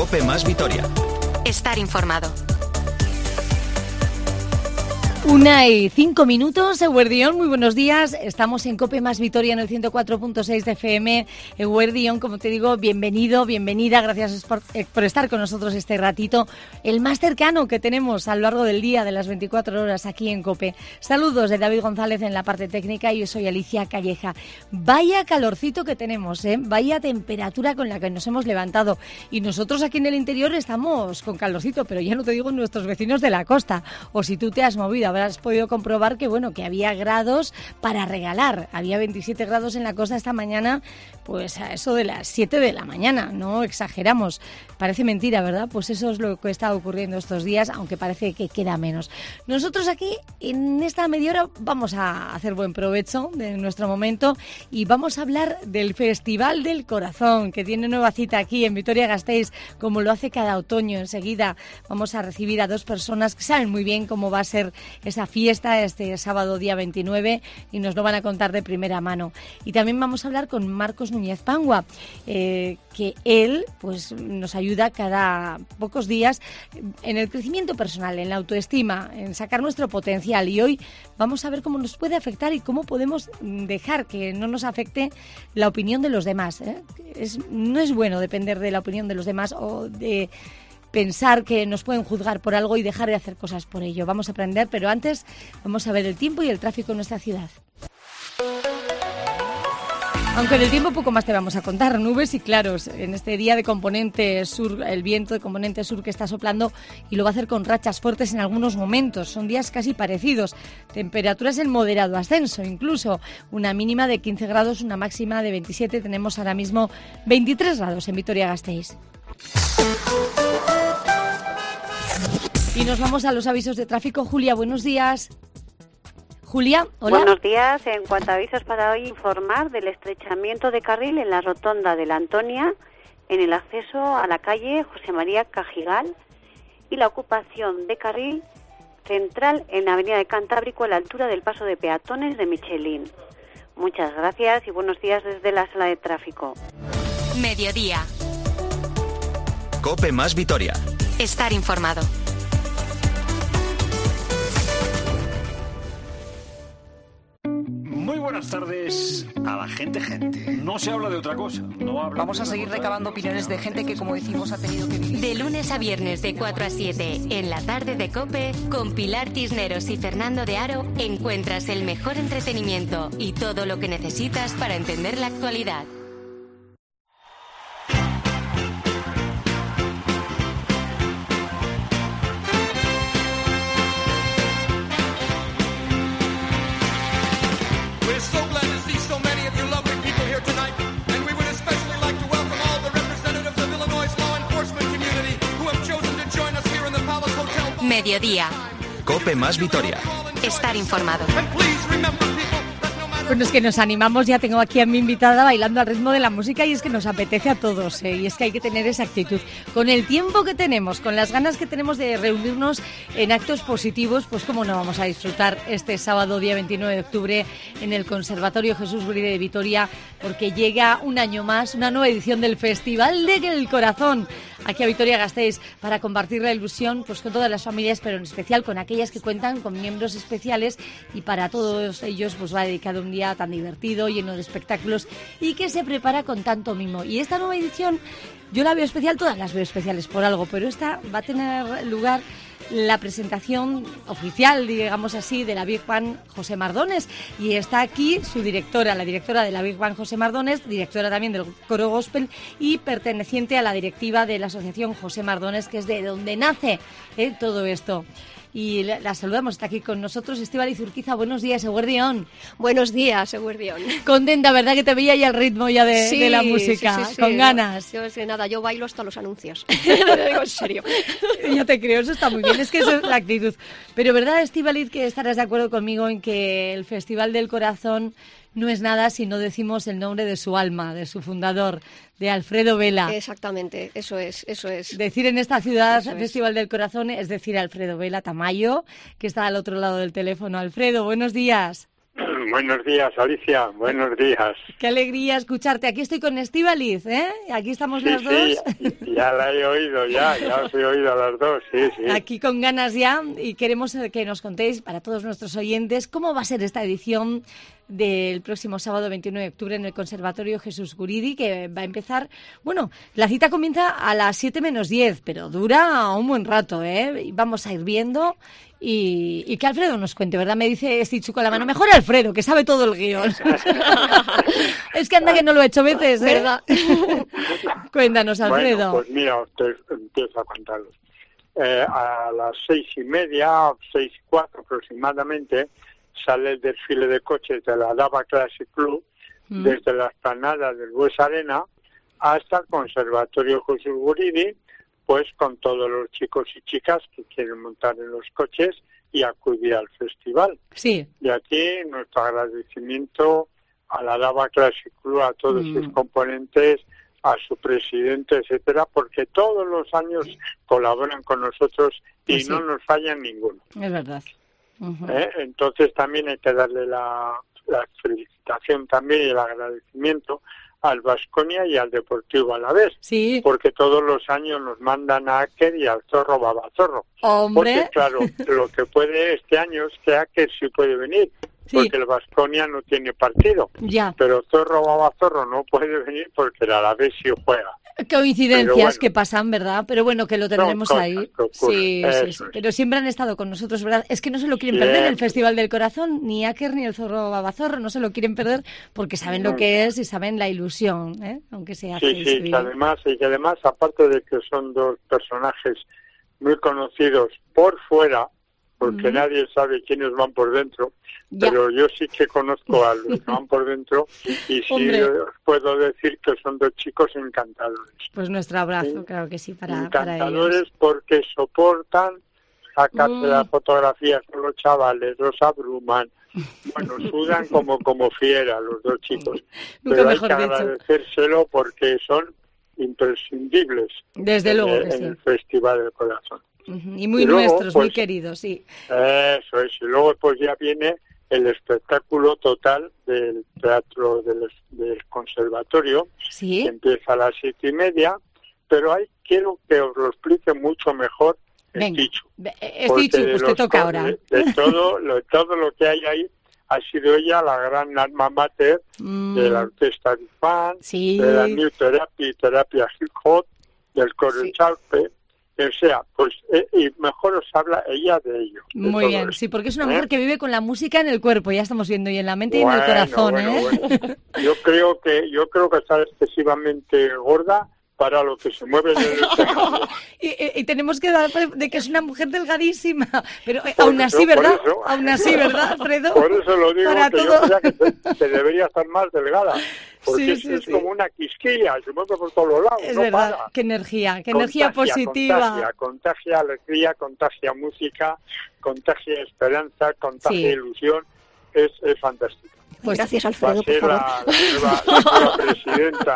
COPE más Vitoria. Estar informado. 1:05, Eguerdión, muy buenos días. Estamos en COPE más Vitoria en el 104.6 de FM. Eguerdión, como te digo, bienvenido, bienvenida. Gracias por estar con nosotros este ratito, el más cercano que tenemos a lo largo del día, de las 24 horas aquí en COPE. Saludos de David González en la parte técnica y yo soy Alicia Calleja. Vaya calorcito que tenemos, vaya temperatura con la que nos hemos levantado. Y nosotros aquí en el interior estamos con calorcito, pero ya no te digo nuestros vecinos de la costa. O si tú te has movido, habrás podido comprobar que que había grados para regalar. Había 27 grados en la costa esta mañana, pues a eso de las 7 de la mañana, no exageramos. Parece mentira, ¿verdad? Pues eso es lo que está ocurriendo estos días, aunque parece que queda menos. Nosotros aquí, en esta media hora, vamos a hacer buen provecho de nuestro momento y vamos a hablar del Festival del Corazón, que tiene nueva cita aquí en Vitoria-Gasteiz, como lo hace cada otoño. Enseguida vamos a recibir a dos personas que saben muy bien cómo va a ser esa fiesta este sábado día 29 y nos lo van a contar de primera mano. Y también vamos a hablar con Marcos Núñez Pangua, que él pues nos ayuda cada pocos días en el crecimiento personal, en la autoestima, en sacar nuestro potencial. Y hoy vamos a ver cómo nos puede afectar y cómo podemos dejar que no nos afecte la opinión de los demás. No es bueno depender de la opinión de los demás o de pensar que nos pueden juzgar por algo y dejar de hacer cosas por ello. Vamos a aprender, pero antes vamos a ver el tiempo y el tráfico en nuestra ciudad. Aunque en el tiempo poco más te vamos a contar, nubes y claros. En este día de componente sur, el viento de componente sur que está soplando y lo va a hacer con rachas fuertes en algunos momentos. Son días casi parecidos. Temperaturas en moderado ascenso, incluso una mínima de 15 grados, una máxima de 27. Tenemos ahora mismo 23 grados en Vitoria-Gasteiz. Y nos vamos a los avisos de tráfico. Julia, buenos días. Julia, hola. Buenos días. En cuanto a avisos para hoy, informar del estrechamiento de carril en la rotonda de la Antonia, en el acceso a la calle José María Cajigal, y la ocupación de carril central en la avenida de Cantábrico a la altura del paso de peatones de Michelín. Muchas gracias y buenos días desde la sala de tráfico. Mediodía. COPE más Vitoria. Estar informado. Muy buenas tardes a la gente. No se habla de otra cosa. Vamos a seguir recabando opiniones de gente que, como decimos, ha tenido que vivir. De lunes a viernes de 4 a 7, en la tarde de COPE, con Pilar Tisneros y Fernando de Aro, encuentras el mejor entretenimiento y todo lo que necesitas para entender la actualidad. Mediodía. COPE más Vitoria. Estar informado. Bueno, es que nos animamos, ya tengo aquí a mi invitada bailando al ritmo de la música y es que nos apetece a todos, y es que hay que tener esa actitud. Con el tiempo que tenemos, con las ganas que tenemos de reunirnos en actos positivos, pues cómo no vamos a disfrutar este sábado día 29 de octubre en el Conservatorio Jesús Guridi de Vitoria, porque llega un año más, una nueva edición del Festival del Corazón aquí a Vitoria-Gasteiz, para compartir la ilusión pues con todas las familias, pero en especial con aquellas que cuentan con miembros especiales, y para todos ellos pues va dedicado un día tan divertido, lleno de espectáculos y que se prepara con tanto mimo. Y esta nueva edición yo la veo especial, todas las veo especiales por algo, pero esta va a tener lugar la presentación oficial, digamos así, de la Big Band José Mardones, y está aquí su directora, la directora de la Big Band José Mardones, directora también del coro gospel y perteneciente a la directiva de la asociación José Mardones, que es de donde nace todo esto. Y la saludamos, está aquí con nosotros Estíbaliz Urquiza. Buenos días, Eguerdión. Buenos días, Eguerdión. Contenta, ¿verdad? Que te veía ya el ritmo ya de la música, sí. Con ganas. Yo bailo hasta los anuncios. Lo digo en serio. Ya te creo, eso está muy bien, es que eso es la actitud. Pero ¿verdad, Estíbaliz, que estarás de acuerdo conmigo en que el Festival del Corazón no es nada si no decimos el nombre de su alma, de su fundador, de Alfredo Vela? Exactamente, eso es. Decir en esta ciudad Festival del Corazón es decir Alfredo Vela Tamayo, que está al otro lado del teléfono. Alfredo, buenos días. Buenos días, Alicia. Buenos días. Qué alegría escucharte. Aquí estoy con Estíbaliz, ¿eh? Aquí estamos las dos. Sí, ya la he oído, ya os he oído a las dos, sí. Aquí con ganas ya, y queremos que nos contéis, para todos nuestros oyentes, cómo va a ser esta edición del próximo sábado 21 de octubre en el Conservatorio Jesús Guridi, que va a empezar, bueno, la cita comienza a las 7 menos 10, pero dura un buen rato, ¿eh? Vamos a ir viendo y que Alfredo nos cuente, ¿verdad? Me dice Stichu con la mano, mejor Alfredo, que sabe todo el guión. Es que anda que no lo he hecho veces, ¿verdad? Cuéntanos, Alfredo. Bueno, pues mira, usted empieza a contarlos. A las 6:30, 6:04 aproximadamente, sale el desfile de coches de la Dava Classic Club desde la explanada del Bues Arena hasta el Conservatorio Jesús Guridi, pues con todos los chicos y chicas que quieren montar en los coches y acudir al festival. Sí. Y aquí nuestro agradecimiento a la Dava Classic Club, a todos sus componentes, a su presidente, etcétera, porque todos los años colaboran con nosotros y Pues sí. no nos fallan ninguno. Es verdad. Entonces también hay que darle la felicitación también y el agradecimiento al Baskonia y al Deportivo Alavés, Sí. porque todos los años nos mandan a Aker y al Zorro Babazorro. Hombre. Porque claro, lo que puede este año es que Aker sí puede venir, Sí. porque el Baskonia no tiene partido, Ya. pero Zorro Babazorro no puede venir porque el Alavés sí juega. Coincidencias Pero bueno. que pasan, ¿verdad? Pero bueno, que lo tendremos cosas ahí. que ocurren, Sí, eso sí. es. Pero siempre han estado con nosotros, ¿verdad? Es que no se lo quieren perder el Festival del Corazón, ni Aker ni el Zorro Babazorro, no se lo quieren perder porque saben lo que es y saben la ilusión, ¿eh? Aunque se hace. Sí, que además, aparte de que son dos personajes muy conocidos por fuera, porque nadie sabe quiénes van por dentro, Ya. pero yo sí que conozco a los que van por dentro y sí Hombre. os puedo decir que son dos chicos encantadores. Pues nuestro abrazo, Sí. claro que sí, para Encantadores ellos. porque soportan sacarse las fotografías con los chavales, los abruman, bueno, sudan como fiera los dos chicos. Nunca Pero hay mejor que dicho. agradecérselo porque son imprescindibles Desde luego que en sí. el Festival del Corazón. Y muy Y luego, nuestros, muy pues, queridos, sí. Eso es, y luego pues ya viene el espectáculo total del teatro del conservatorio, Sí. que empieza a las 7:30, pero ahí quiero que os lo explique mucho mejor Venga. Stichu. Stichu, Porque pues te toca ahora. De todo lo que hay ahí, ha sido ella la gran alma mater de la orquesta Big Band, Sí. de la New Therapy, terapia hip hop, del coro Chalpe, o sea, pues, y mejor os habla ella de ello. de Muy todo bien, esto. sí, porque es una mujer que vive con la música en el cuerpo, ya estamos viendo, y en la mente y en el Bueno, corazón, bueno, ¿eh? bueno. Yo creo que está excesivamente gorda para lo que se mueve en el escenario. y tenemos que dar fe de que es una mujer delgadísima, pero Por aún eso, así, ¿verdad? por eso. Aún así, ¿verdad, Alfredo? Por eso lo digo, Para que todo. yo creía que debería estar más delgada, porque Sí, es sí. como una quisquilla, se mueve por todos los lados, Es no verdad, para. qué energía positiva. Contagia alegría, contagia música, contagia esperanza, contagia Sí. ilusión, es fantástico. Pues Gracias, Va a Alfredo, por ser favor. la nueva presidenta,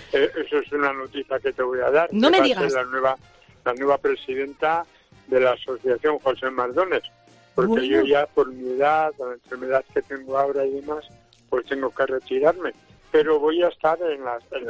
eso es una noticia que te voy a dar, No que me va a digas. ser la nueva presidenta de la Asociación José Mardones, porque Bueno. yo ya por mi edad, la enfermedad que tengo ahora y demás, pues tengo que retirarme, pero voy a estar en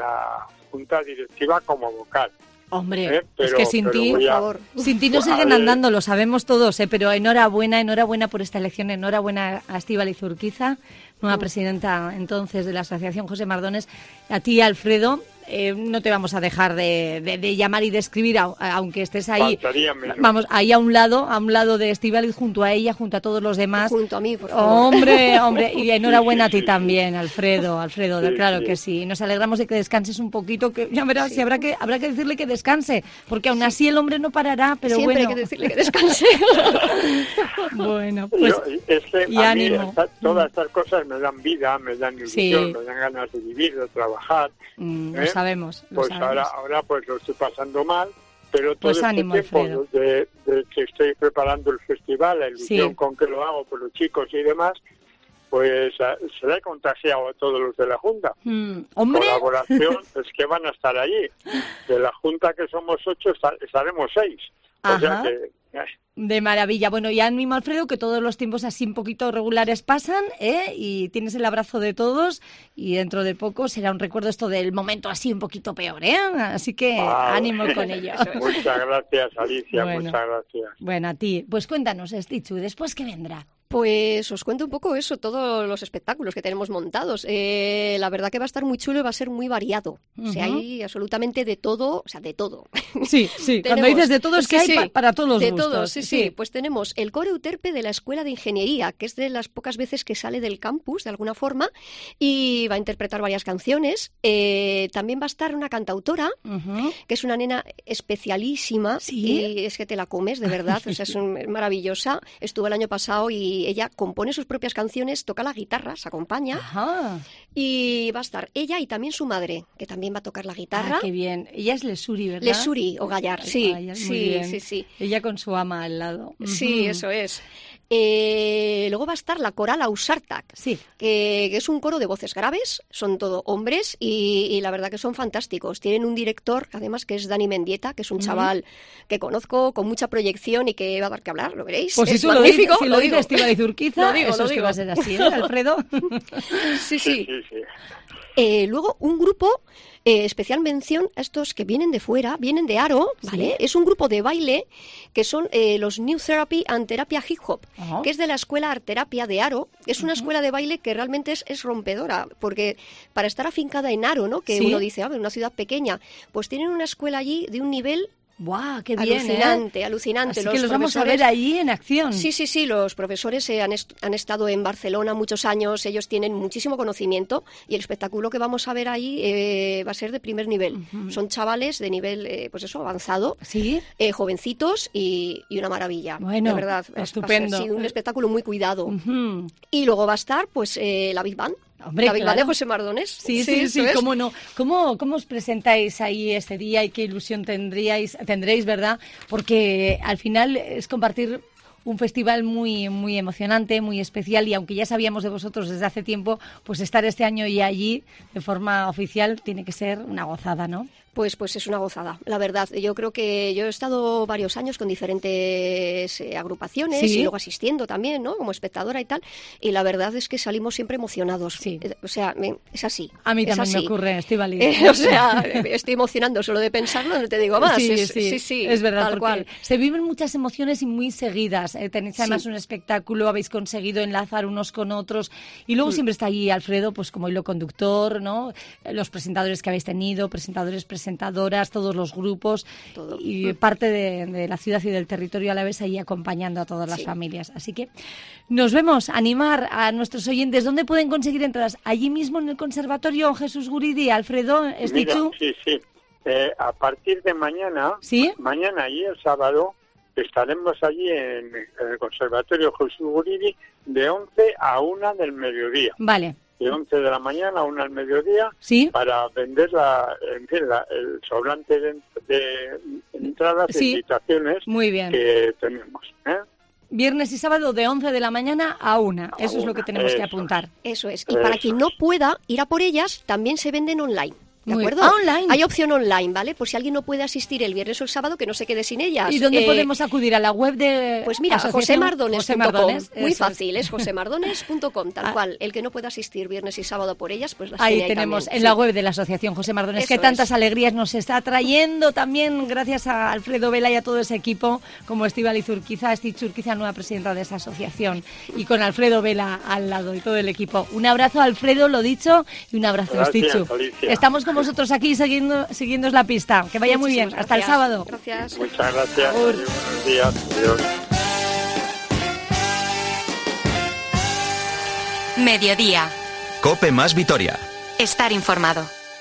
la junta directiva como vocal. Hombre, es Pero- que sin pero ti, voy a- Por favor. sin ti no A siguen ver. andando, lo sabemos todos, pero enhorabuena por esta elección, enhorabuena a Estíbaliz Urquiza, nueva presidenta entonces de la Asociación José Mardones, a ti, Alfredo. No te vamos a dejar de llamar y de escribir, aunque estés ahí. Faltaría menos. Vamos, ahí a un lado de Estíbaliz, junto a ella, junto a todos los demás. Junto a mí, por favor. Hombre, y enhorabuena a ti sí. también, Alfredo, Sí, claro sí. que sí. Nos alegramos de que descanses un poquito, que ya verás, si habrá que decirle que descanse, porque aún así el hombre no parará, pero Siempre bueno. hay que decirle que descanse. Bueno, pues Es que y a mí ánimo. todas estas cosas me dan vida, me dan ilusión, Sí. me dan ganas de vivir, de trabajar. lo ¿eh? sabemos. Pues ahora pues lo estoy pasando mal, pero todo Pues ánimo, este Alfredo. tiempo de que estoy preparando el festival, la ilusión Sí. con que lo hago por los chicos y demás, pues se le he contagiado a todos los de la Junta. Hombre, Colaboración es que van a estar allí. De la Junta que somos 8 estaremos 6. O sea Ajá. De maravilla. Bueno, y ánimo, Alfredo, que todos los tiempos así un poquito regulares pasan, y tienes el abrazo de todos, y dentro de poco será un recuerdo esto del momento así un poquito peor, Así que ánimo con ello. Muchas gracias, Alicia, Bueno. muchas gracias. Bueno, a ti. Pues cuéntanos, Estichu, ¿después qué vendrá? Pues os cuento un poco eso, todos los espectáculos que tenemos montados. La verdad que va a estar muy chulo y va a ser muy variado. O sea, hay absolutamente de todo, o sea, de todo. Sí, cuando dices de todo es que hay para todos los de gustos. todo, sí. Pues tenemos el coro Euterpe de la Escuela de Ingeniería, que es de las pocas veces que sale del campus, de alguna forma, y va a interpretar varias canciones. También va a estar una cantautora, que es una nena especialísima, y es que te la comes, de verdad, o sea, es maravillosa. Estuvo el año pasado y ella compone sus propias canciones, toca la guitarra, se acompaña. Ajá. Y va a estar ella y también su madre, que también va a tocar la guitarra. Ah, qué bien. Ella es Lesuri, ¿verdad? Lesuri o Gallar, sí. Sí. Ella con su ama al lado. Sí, eso es. Luego va a estar la coral Ausartak, que es un coro de voces graves, son todo hombres y la verdad que son fantásticos. Tienen un director, además, que es Dani Mendieta, que es un chaval que conozco con mucha proyección y que va a dar que hablar, lo veréis. Pues es si tú magnífico, lo dices, Estíbaliz Urquiza, eso es que va a ser así, Alfredo? Sí. Luego un grupo, especial mención a estos que vienen de fuera, vienen de Aro, ¿vale? Es un grupo de baile que son los New Therapy and Terapia Hip Hop, que es de la escuela Art Terapia de Aro. Es una escuela de baile que realmente es rompedora, porque para estar afincada en Aro, ¿no? Que uno dice, una ciudad pequeña, pues tienen una escuela allí de un nivel... ¡Guau, qué bien! Alucinante. Así que los vamos a ver allí en acción. Sí, los profesores han estado en Barcelona muchos años, ellos tienen muchísimo conocimiento y el espectáculo que vamos a ver ahí va a ser de primer nivel. Son chavales de nivel, pues eso, avanzado, jovencitos y una maravilla. Bueno, de verdad, estupendo. Va a ser un espectáculo muy cuidado. Y luego va a estar pues la Big Band. Hombre, la Big Band de José Mardones. Sí, cómo no. ¿Cómo os presentáis ahí este día y qué ilusión tendréis, verdad? Porque al final es compartir un festival muy, muy emocionante, muy especial, y aunque ya sabíamos de vosotros desde hace tiempo, pues estar este año y allí de forma oficial tiene que ser una gozada, ¿no? Pues es una gozada, la verdad. Yo creo que yo he estado varios años con diferentes agrupaciones y luego asistiendo también, ¿no? Como espectadora y tal. Y la verdad es que salimos siempre emocionados. O sea, es así. A mí también me ocurre, Estíbaliz. O sea, estoy emocionando solo de pensarlo, no te digo más. Sí, es verdad, tal cual. Se viven muchas emociones y muy seguidas. Tenéis además un espectáculo, habéis conseguido enlazar unos con otros. Y luego siempre está allí Alfredo, pues como hilo conductor, ¿no? Los presentadores que habéis tenido, presentadoras, todos los grupos, y parte de la ciudad y del territorio a la vez ahí acompañando a todas las familias. Así que nos vemos, animar a nuestros oyentes. ¿Dónde pueden conseguir entradas? ¿Allí mismo en el Conservatorio Jesús Guridi, Alfredo, Estichu? Sí. A partir de mañana, mañana y el sábado, estaremos allí en el Conservatorio Jesús Guridi de 11 a 1 del mediodía. Vale. De 11 de la mañana a 1 al mediodía, para vender el sobrante de entradas e invitaciones que tenemos. Viernes y sábado de 11 de la mañana a 1. Eso es lo que tenemos que apuntar. Eso es. Y para quien no pueda ir a por ellas, también se venden online. ¿De acuerdo? Online. Hay opción online, ¿vale? Por si alguien no puede asistir el viernes o el sábado, que no se quede sin ellas. ¿Y dónde podemos acudir? ¿A la web de...? Pues mira, josemardones.com. Muy fácil, es josemardones.com, tal cual. El que no pueda asistir viernes y sábado por ellas, pues las tiene ahí tenemos también. En la web de la Asociación José Mardones, que tantas alegrías nos está trayendo también, gracias a Alfredo Vela y a todo ese equipo, como Estíbaliz Urquiza, Estichu Urquiza, nueva presidenta de esa asociación, y con Alfredo Vela al lado y todo el equipo. Un abrazo, Alfredo, lo dicho, y un abrazo, Estichu. Estamos con vosotros aquí siguiéndoos la pista. Que vaya muy bien. Hasta el sábado. Gracias. Muchas gracias. Buenos días. Adiós. Mediodía. COPE más Vitoria. Estar informado.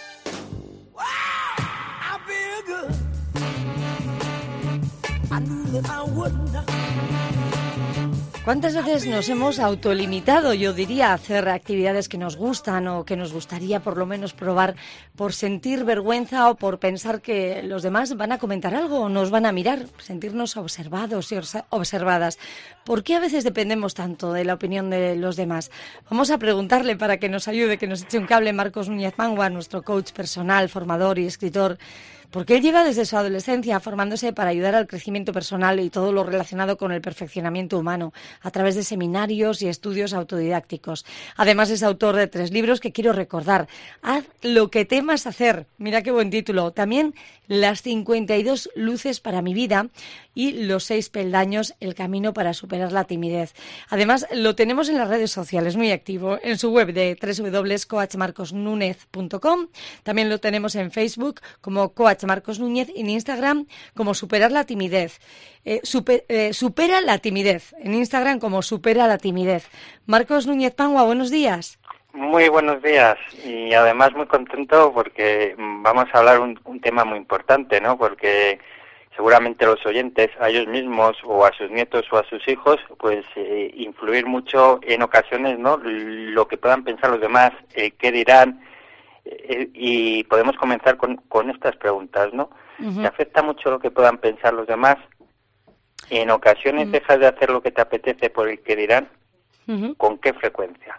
¿Cuántas veces nos hemos autolimitado, yo diría, a hacer actividades que nos gustan o que nos gustaría por lo menos probar, por sentir vergüenza o por pensar que los demás van a comentar algo o nos van a mirar, sentirnos observados y observadas? ¿Por qué a veces dependemos tanto de la opinión de los demás? Vamos a preguntarle para que nos ayude, que nos eche un cable, Marcos Núñez Mangua, nuestro coach personal, formador y escritor. porque él lleva desde su adolescencia formándose para ayudar al crecimiento personal y todo lo relacionado con el perfeccionamiento humano a través de seminarios y estudios autodidácticos. Además es autor de 3 libros que quiero recordar. Haz lo que temas hacer, mira qué buen título. También Las 52 luces para mi vida y Los 6 peldaños, el camino para superar la timidez. Además lo tenemos en las redes sociales, muy activo, en su web de www.coachmarcosnunez.com. También lo tenemos en Facebook como Coach Marcos Núñez y en Instagram como Superar la timidez. Supera la timidez, en Instagram como Supera la timidez. Marcos Núñez Pangua, buenos días. Muy buenos días y además muy contento porque vamos a hablar un tema muy importante, ¿no? Porque seguramente los oyentes, a ellos mismos o a sus nietos o a sus hijos, pues influir mucho en ocasiones, ¿no? Lo que puedan pensar los demás, qué dirán, y podemos comenzar con estas preguntas, ¿no? Uh-huh. ¿Te afecta mucho lo que puedan pensar los demás? ¿En ocasiones dejas de hacer lo que te apetece por el que dirán? Uh-huh. ¿Con qué frecuencia?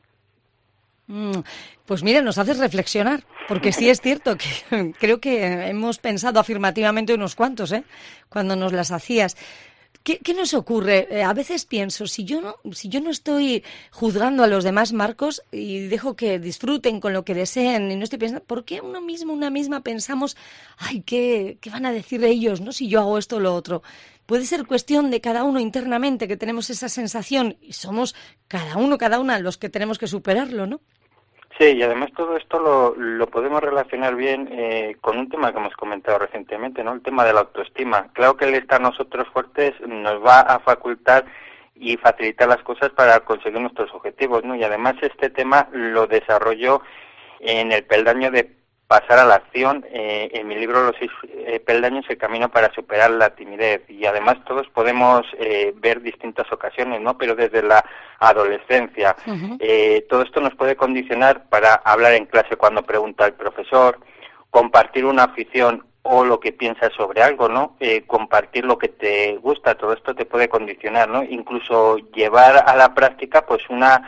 Pues mira, nos haces reflexionar, porque sí es cierto que creo que hemos pensado afirmativamente unos cuantos, cuando nos las hacías. ¿Qué nos ocurre? A veces pienso, si yo no estoy juzgando a los demás, Marcos, y dejo que disfruten con lo que deseen, y no estoy pensando, ¿por qué uno mismo, una misma pensamos, ay, ¿qué van a decir ellos, no? Si yo hago esto o lo otro. Puede ser cuestión de cada uno internamente, que tenemos esa sensación, y somos cada una los que tenemos que superarlo, ¿no? Sí, y además todo esto lo podemos relacionar bien con un tema que hemos comentado recientemente, ¿no? El tema de la autoestima. Claro que el estar nosotros fuertes nos va a facultar y facilitar las cosas para conseguir nuestros objetivos, ¿no? Y además este tema lo desarrollo en el peldaño de pasar a la acción, en mi libro Los 6 peldaños, el camino para superar la timidez. Y además todos podemos ver distintas ocasiones, ¿no? Pero desde la adolescencia. Uh-huh. Todo esto nos puede condicionar para hablar en clase cuando pregunta el profesor, compartir una afición o lo que piensas sobre algo, ¿no? Compartir lo que te gusta, todo esto te puede condicionar, ¿no? Incluso llevar a la práctica pues una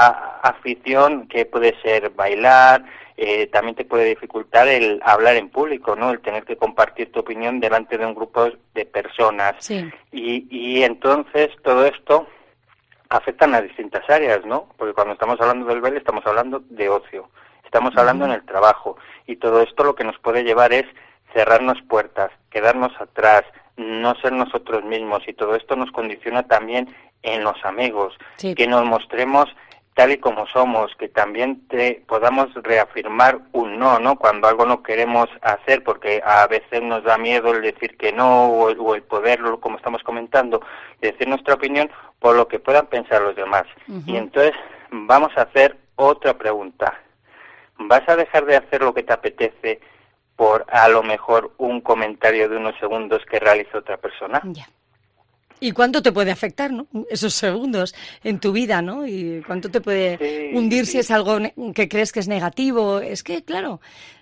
afición que puede ser bailar. También te puede dificultar el hablar en público, ¿no? El tener que compartir tu opinión delante de un grupo de personas. Sí. Y entonces todo esto afecta a distintas áreas, ¿no? Porque cuando estamos hablando del baile estamos hablando de ocio, estamos hablando en el trabajo, y todo esto lo que nos puede llevar es cerrarnos puertas, quedarnos atrás, no ser nosotros mismos, y todo esto nos condiciona también en los amigos, sí. Que nos mostremos tal y como somos, que también podamos reafirmar un no, ¿no? Cuando algo no queremos hacer, porque a veces nos da miedo el decir que no, o el poderlo, como estamos comentando, decir nuestra opinión por lo que puedan pensar los demás. Uh-huh. Y entonces vamos a hacer otra pregunta. ¿Vas a dejar de hacer lo que te apetece por a lo mejor un comentario de unos segundos que realiza otra persona? Ya. ¿Y cuánto te puede afectar, no? Esos segundos en tu vida, ¿no? Y cuánto te puede hundir si es algo que crees que es negativo. Es que, claro,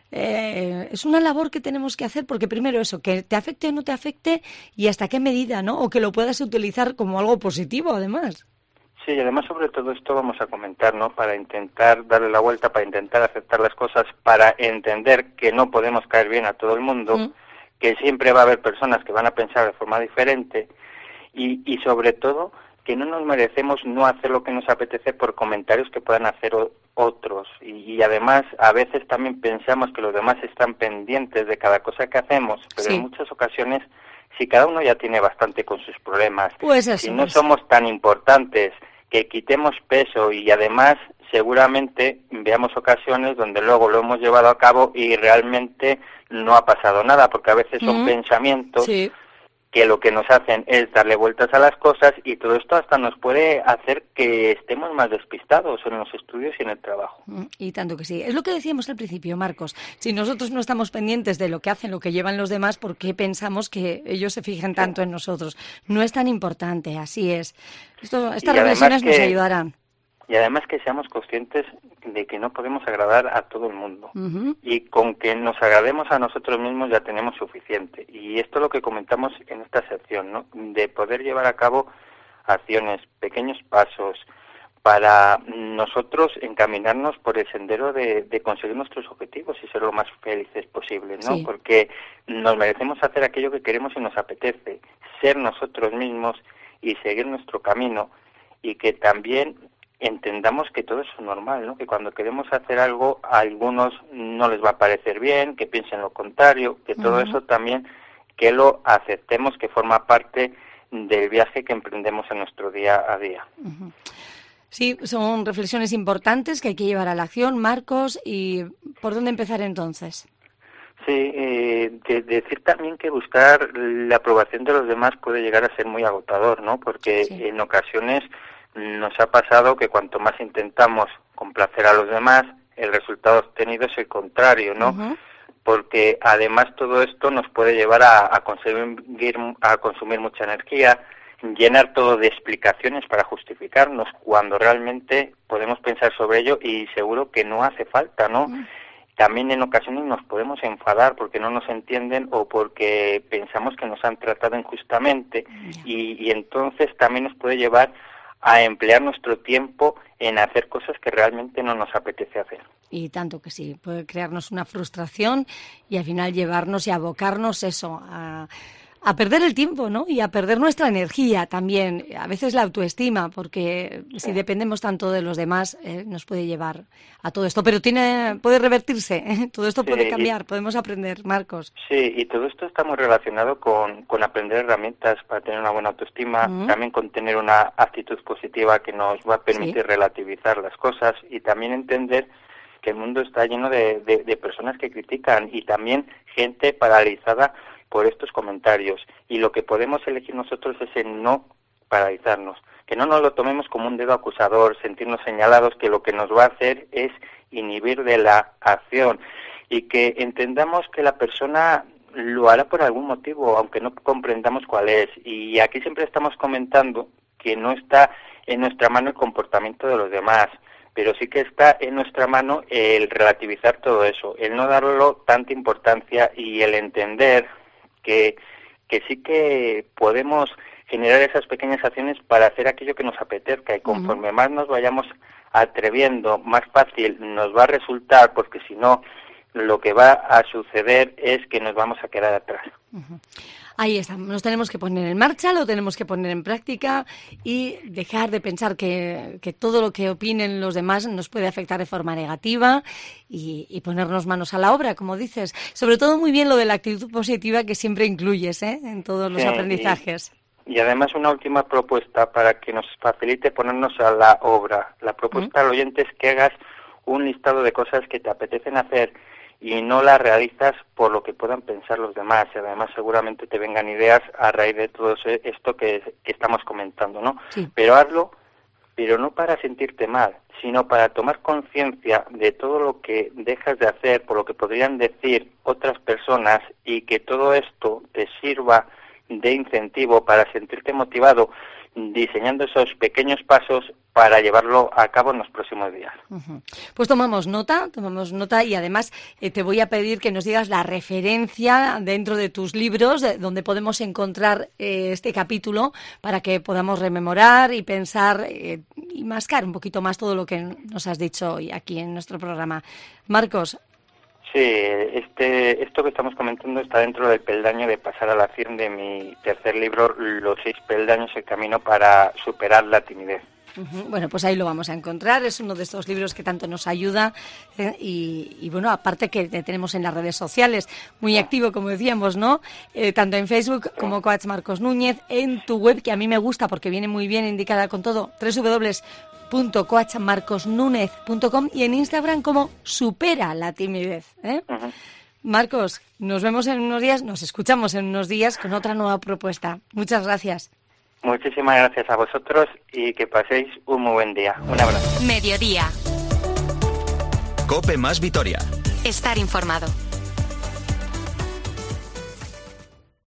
es una labor que tenemos que hacer, porque primero eso, que te afecte o no te afecte, y hasta qué medida, ¿no? O que lo puedas utilizar como algo positivo, además. Sí, y además sobre todo esto vamos a comentar, ¿no? Para intentar darle la vuelta, para intentar aceptar las cosas, para entender que no podemos caer bien a todo el mundo, que siempre va a haber personas que van a pensar de forma diferente, y sobre todo que no nos merecemos no hacer lo que nos apetece por comentarios que puedan hacer otros, y además a veces también pensamos que los demás están pendientes de cada cosa que hacemos, pero en muchas ocasiones, si cada uno ya tiene bastante con sus problemas, pues eso, si no somos tan importantes, que quitemos peso, y además seguramente veamos ocasiones donde luego lo hemos llevado a cabo y realmente no ha pasado nada, porque a veces son pensamientos que lo que nos hacen es darle vueltas a las cosas, y todo esto hasta nos puede hacer que estemos más despistados en los estudios y en el trabajo. Y tanto que sí. Es lo que decíamos al principio, Marcos. Si nosotros no estamos pendientes de lo que hacen, lo que llevan los demás, ¿por qué pensamos que ellos se fijen tanto en nosotros? No es tan importante, así es. Estas reflexiones nos ayudarán. Y además que seamos conscientes de que no podemos agradar a todo el mundo. Y con que nos agrademos a nosotros mismos ya tenemos suficiente. Y esto es lo que comentamos en esta sección, ¿no? De poder llevar a cabo acciones, pequeños pasos, para nosotros encaminarnos por el sendero de conseguir nuestros objetivos y ser lo más felices posible, ¿no? Sí. Porque nos merecemos hacer aquello que queremos y nos apetece, ser nosotros mismos y seguir nuestro camino, y que también entendamos que todo eso es normal, ¿no? Que cuando queremos hacer algo a algunos no les va a parecer bien, que piensen lo contrario, que todo eso también que lo aceptemos, que forma parte del viaje que emprendemos en nuestro día a día. Sí, son reflexiones importantes que hay que llevar a la acción, Marcos. ¿Y por dónde empezar entonces? Sí, decir también que buscar la aprobación de los demás puede llegar a ser muy agotador, ¿no? Porque en ocasiones nos ha pasado que cuanto más intentamos complacer a los demás, el resultado obtenido es el contrario, ¿no? Porque además todo esto nos puede llevar a consumir mucha energía, llenar todo de explicaciones para justificarnos, cuando realmente podemos pensar sobre ello y seguro que no hace falta, ¿no? También en ocasiones nos podemos enfadar porque no nos entienden o porque pensamos que nos han tratado injustamente, y entonces también nos puede llevar a emplear nuestro tiempo en hacer cosas que realmente no nos apetece hacer. Y tanto que sí, puede crearnos una frustración y al final llevarnos y abocarnos eso, a perder el tiempo, ¿no? Y a perder nuestra energía también, a veces la autoestima, porque si dependemos tanto de los demás nos puede llevar a todo esto. Pero puede revertirse, ¿eh? Todo esto puede cambiar, podemos aprender, Marcos. Sí, y todo esto está muy relacionado con aprender herramientas para tener una buena autoestima, también con tener una actitud positiva que nos va a permitir relativizar las cosas, y también entender que el mundo está lleno de personas que critican, y también gente paralizada por estos comentarios, y lo que podemos elegir nosotros es el no paralizarnos, que no nos lo tomemos como un dedo acusador, sentirnos señalados, que lo que nos va a hacer es inhibir de la acción, y que entendamos que la persona lo hará por algún motivo, aunque no comprendamos cuál es. Y aquí siempre estamos comentando que no está en nuestra mano el comportamiento de los demás, pero sí que está en nuestra mano el relativizar todo eso, el no darlo tanta importancia y el entender que sí que podemos generar esas pequeñas acciones para hacer aquello que nos apetezca, y conforme más nos vayamos atreviendo, más fácil nos va a resultar, porque si no, lo que va a suceder es que nos vamos a quedar atrás. Ahí está, nos tenemos que poner en marcha, lo tenemos que poner en práctica y dejar de pensar que todo lo que opinen los demás nos puede afectar de forma negativa, y ponernos manos a la obra, como dices. Sobre todo muy bien lo de la actitud positiva que siempre incluyes, ¿eh? En todos los aprendizajes. Y además una última propuesta para que nos facilite ponernos a la obra. La propuesta al oyente es que hagas un listado de cosas que te apetecen hacer y no las realizas por lo que puedan pensar los demás. Y además seguramente te vengan ideas a raíz de todo esto que estamos comentando, ¿no? Sí. Pero hazlo, pero no para sentirte mal, sino para tomar conciencia de todo lo que dejas de hacer por lo que podrían decir otras personas, y que todo esto te sirva de incentivo para sentirte motivado, diseñando esos pequeños pasos para llevarlo a cabo en los próximos días. Pues tomamos nota, y además te voy a pedir que nos digas la referencia dentro de tus libros donde podemos encontrar este capítulo, para que podamos rememorar y pensar y mascar un poquito más todo lo que nos has dicho hoy aquí en nuestro programa. Marcos. Sí, esto que estamos comentando está dentro del peldaño de pasar a la acción de mi tercer libro, Los 6 peldaños, el camino para superar la timidez. Bueno, pues ahí lo vamos a encontrar. Es uno de estos libros que tanto nos ayuda, y bueno, aparte que te tenemos en las redes sociales, muy activo, como decíamos, ¿no? Tanto en Facebook como Coach Marcos Núñez, en tu web, que a mí me gusta porque viene muy bien indicada con todo, www.coachmarcosnunez.com, y en Instagram como Supera la Timidez, ¿eh? Marcos, nos vemos en unos días, nos escuchamos en unos días con otra nueva propuesta. Muchas gracias. Muchísimas gracias a vosotros y que paséis un muy buen día. Un abrazo. Mediodía. COPE más Vitoria. Estar informado.